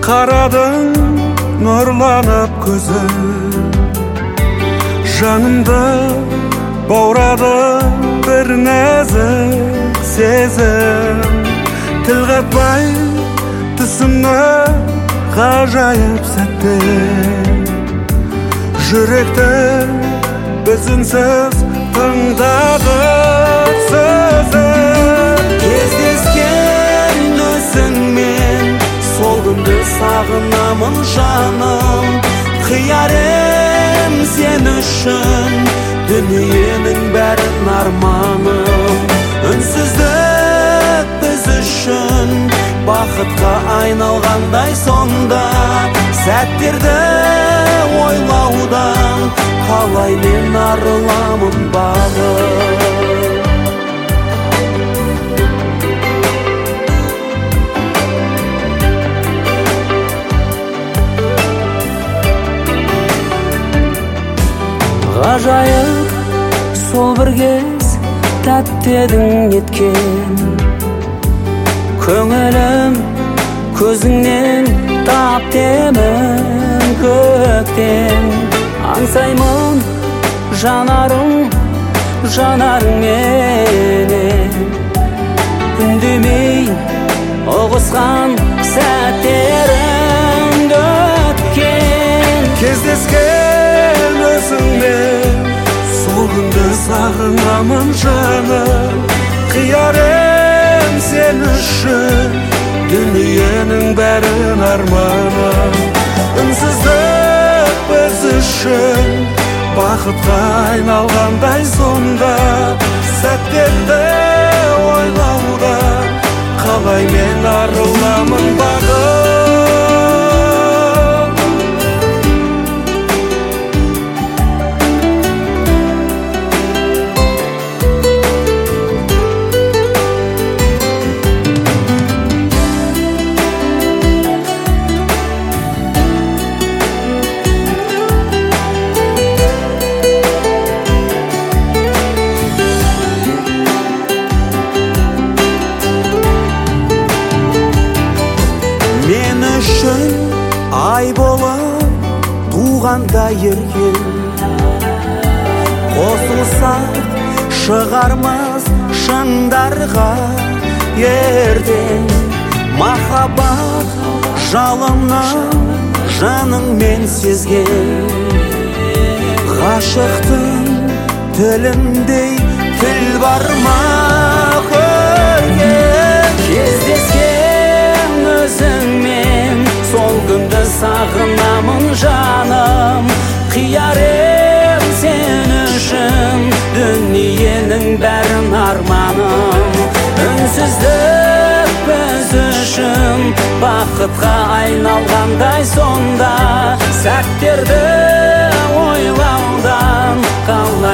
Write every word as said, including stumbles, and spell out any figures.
Қарадың нұрланып көзі, жанымды баурады бір нәзік сезім. Тіл қатпай түсімні ғажайып сәтте, жүректі біз үнсіз тыңдадық сөзін. Кездескен өзіңмен сол күнді сағынамын жаным, қиярым сен үшін дүниенің бәрін арманым. Үнсіздік біз үшін бақытқа айналғандай сонда, сәттерді ойлаудан қалай мен арыламын бағым. Ғажайып сол бір кез тәтті едің неткен, көңілім көзіңнен таптемін көктен. Аңсаймын жанарың жанарыңменен, үндемей ұғысқан сәттерің өткен. Кездескен өзіңмен сол күнді сағынамын жаным, қиярым сен үшін дүниенің бәрін арманым. Үнсіздік біз үшін бақытқа айналғандай сонда, сәттерді ойлаудан қалай мен арыламын бағым. Мен үшін ай болып туғанда ерген, қосылсақ шығармыз шыңдарға ертең. Махаббат жалынын жаныңмен сезген, ғашықтың тіліндей тіл бар ма көрген. Кездескен өзіңмен сол күнді сағынамын жаным, қиярым сен үшін дүниенің бәрін арманым. Үнсіздік біз үшін бақытқа айналғандай сонда, сәттерді ойлаудан қалай